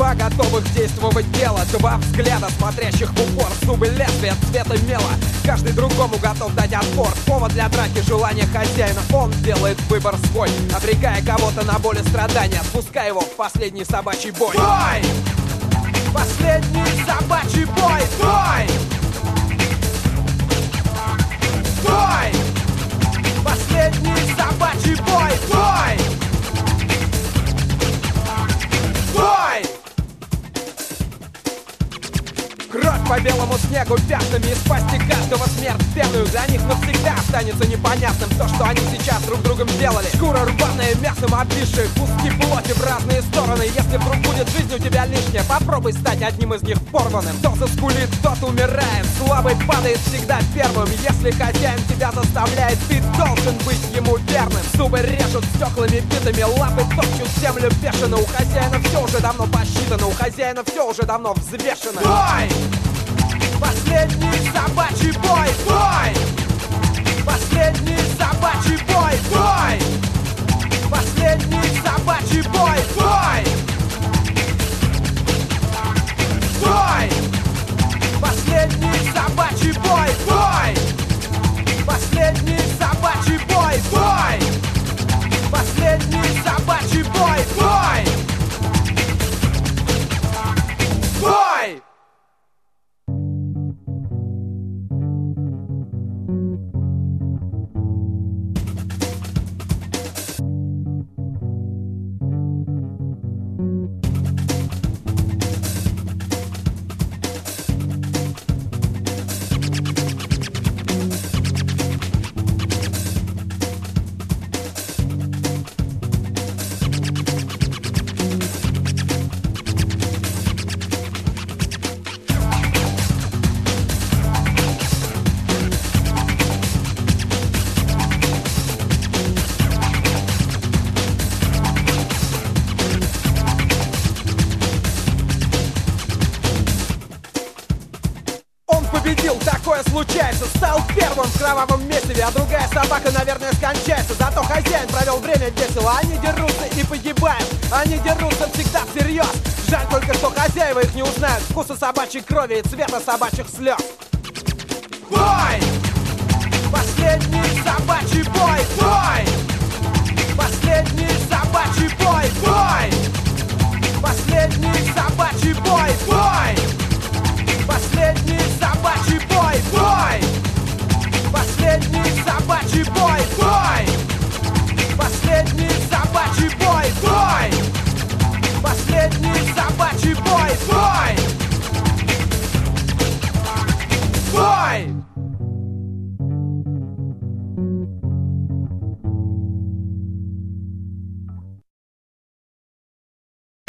Два готовых действовать дело, два взгляда, смотрящих в упор. Зубы лезвия цвета мела, каждый другому готов дать отпор. Повод для драки, желание хозяина, он делает выбор свой, обрекая кого-то на боль и страдания, отпуская его в последний собачий бой. Бой! Последний собачий бой! Бой! Бой! Последний собачий бой! Бой! Бой! Кровь по белому снегу пятнами, из пасти каждого смерть пеную. Для них навсегда останется непонятным то, что они сейчас друг другом сделали. Шкура рваная, мясом обвисшая, куски плоти в разные стороны. Если вдруг будет жизнь у тебя лишняя, попробуй стать одним из них порванным. Кто заскулит, тот умирает, слабый падает всегда первым. Если хозяин тебя заставляет, ты должен быть ему верным. Зубы режут стеклами битыми, лапы топчут землю бешено. У хозяина все уже давно посчитано, у хозяина все уже давно взвешено. Бой! Последний собачий бой! Бой! Последний собачий бой! Бой! Последний собачий бой! Бой! Бой! Последний собачий бой! Бой! Последний собачий бой! Бой! Последний собачий бой! Бой! Бой! Такое случается, стал первым в кровавом месиве, а другая собака, наверное, скончается. Зато хозяин провел время весело. Они дерутся и погибают, они дерутся всегда всерьез. Жаль только, что хозяева их не узнают вкуса собачьей крови и цвета собачьих слез. Бой! Последний собачий бой! Бой! Последний собачий бой! Бой! Последний собачий бой! Бой! Последний собачий бой! Бой! Последний собачий бой! Бой! Последний собачий бой! Бой! Последний собачий бой! Бой! Бой!